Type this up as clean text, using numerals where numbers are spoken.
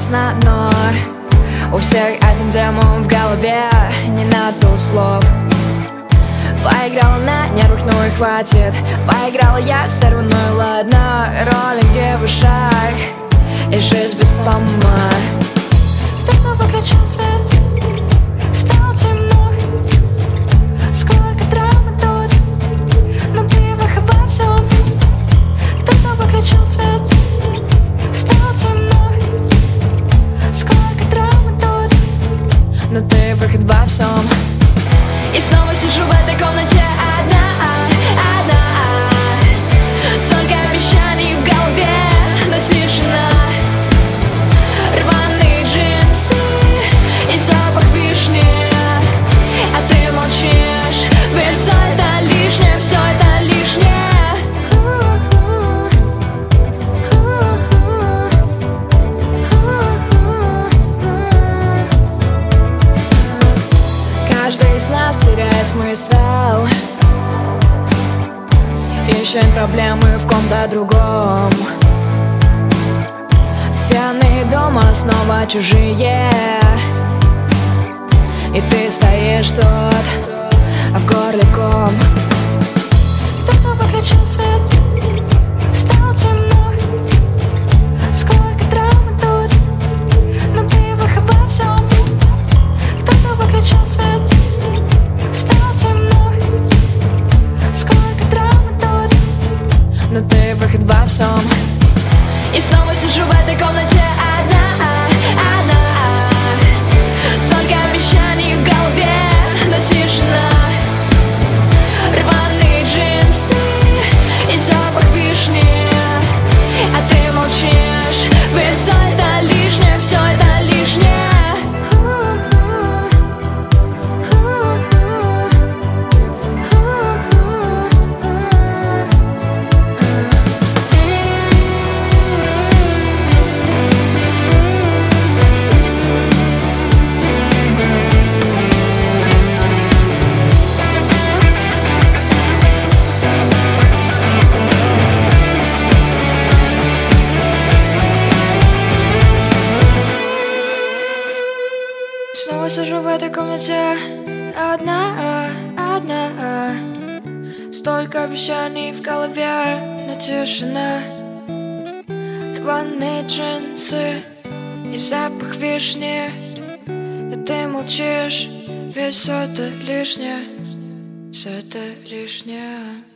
ясно, но у всех один демон в голове, не надо слов. Поиграла на нервах, ну и хватит. Поиграла я в стерву, ну и ладно. Роллинги в ушах и жизнь без помад. Кто-то выключил свет, стало темно. Сколько драмы тут, но ты обо всем. Кто-то выключил свет, стало темно. Сколько драмы тут, но ты выход во всем. И снова сижу в этой комнате одна. Столько обещаний в голове, но тишина. Рваные джинсы и запах вишни, а ты молчишь. Ведь все это лишнее, все это лишнее. Каждый из нас теряет смысл, ищем проблемы в ком-то другом. Стены дома снова чужие, и ты стоишь тут, а в горле ком. кто-то выключил свет, стало темно. Сколько драмы тут, но ты обо всем. Кто-то выключил свет, стало темно. Сколько драмы тут, но ты выход во всем. И снова сижу в этой комнате одна. Столько обещаний в голове, но тишина. Рваные джинсы и запах вишни, а ты молчишь. Ведь все это лишнее, все это лишнее. снова сижу в этой комнате одна. Столько обещаний в голове, но тишина. Рваные джинсы и запах вишни, и ты молчишь. Ведь все это лишнее, все это лишнее.